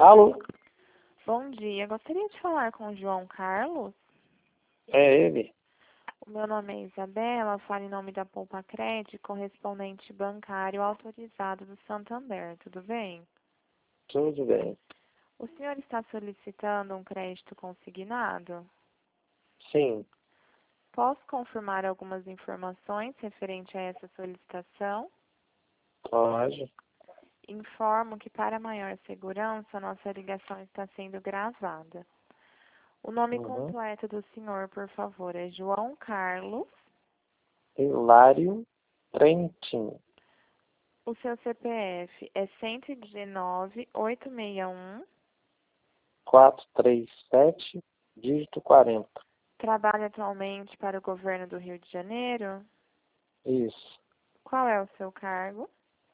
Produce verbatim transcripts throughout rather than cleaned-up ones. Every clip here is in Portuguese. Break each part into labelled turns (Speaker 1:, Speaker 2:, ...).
Speaker 1: Alô?
Speaker 2: Bom dia, gostaria de falar com o João Carlos.
Speaker 1: É ele?
Speaker 2: O meu nome é Isabela, falo em nome da Poupa Crédito, correspondente bancário autorizado do Santander, tudo bem?
Speaker 1: Tudo bem.
Speaker 2: O senhor está solicitando um crédito consignado?
Speaker 1: Sim,
Speaker 2: Posso confirmar algumas informações referente a essa solicitação?
Speaker 1: pode.
Speaker 2: Informo que, para maior segurança, nossa ligação está sendo gravada. O nome
Speaker 1: Uhum.
Speaker 2: completo do senhor, por favor, é João Carlos.
Speaker 1: Hilário Trentin.
Speaker 2: O seu C P F é um um nove, oito seis um.
Speaker 1: quatro três sete, dígito quarenta.
Speaker 2: Trabalha atualmente para o governo do Rio de Janeiro?
Speaker 1: Isso.
Speaker 2: Qual é o seu cargo?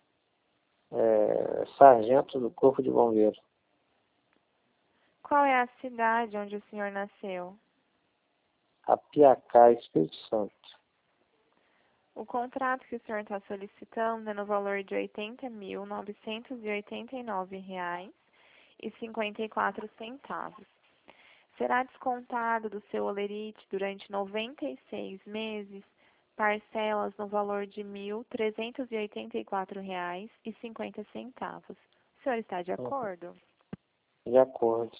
Speaker 1: É, sargento do Corpo de Bombeiros.
Speaker 2: Qual é a cidade onde o senhor nasceu?
Speaker 1: Apiacá, Espírito Santo.
Speaker 2: O contrato que o senhor está solicitando é no valor de oitenta mil, novecentos e oitenta e nove reais e cinquenta e quatro centavos. Será descontado do seu holerite durante noventa e seis meses, parcelas no valor de mil trezentos e oitenta e quatro reais e cinquenta centavos. O senhor está de
Speaker 1: Uhum.
Speaker 2: acordo?
Speaker 1: De acordo.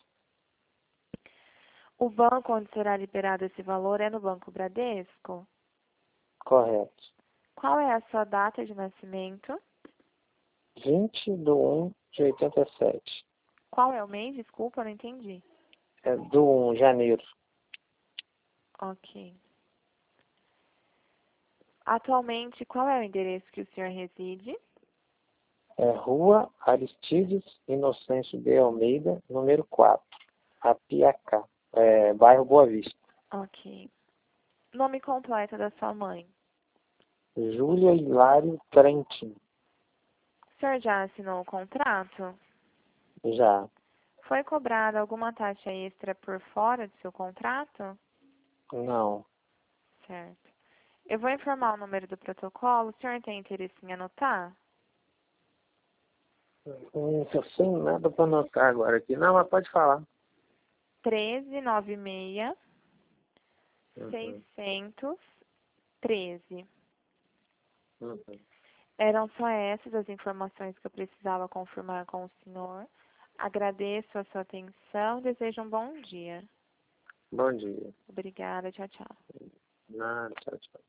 Speaker 2: O banco onde será liberado esse valor é no Banco Bradesco?
Speaker 1: Correto.
Speaker 2: Qual é a sua data de nascimento?
Speaker 1: vinte de um de oitenta e sete.
Speaker 2: Qual é o mês? Desculpa, eu não entendi.
Speaker 1: É do um de janeiro.
Speaker 2: Ok. Atualmente, qual é o endereço que o senhor reside?
Speaker 1: É Rua Aristides Inocêncio de Almeida, número quatro. Apiacá. É, bairro Boa Vista.
Speaker 2: Ok. Nome completo da sua mãe?
Speaker 1: Júlia Hilário Trentin.
Speaker 2: O senhor já assinou o contrato?
Speaker 1: Já.
Speaker 2: Foi cobrada alguma taxa extra por fora do seu contrato?
Speaker 1: Não.
Speaker 2: Certo. Eu vou informar o número do protocolo. O senhor tem interesse em anotar?
Speaker 1: Não tô sem nada para anotar agora aqui. Não, mas pode falar.
Speaker 2: treze nove seis,
Speaker 1: Uhum.
Speaker 2: seiscentos e treze.
Speaker 1: Uhum.
Speaker 2: Eram só essas as informações que eu precisava confirmar com o senhor. Agradeço a sua atenção. Desejo um bom dia.
Speaker 1: Bom dia.
Speaker 2: Obrigada. Tchau, tchau.
Speaker 1: Nada, tchau, tchau.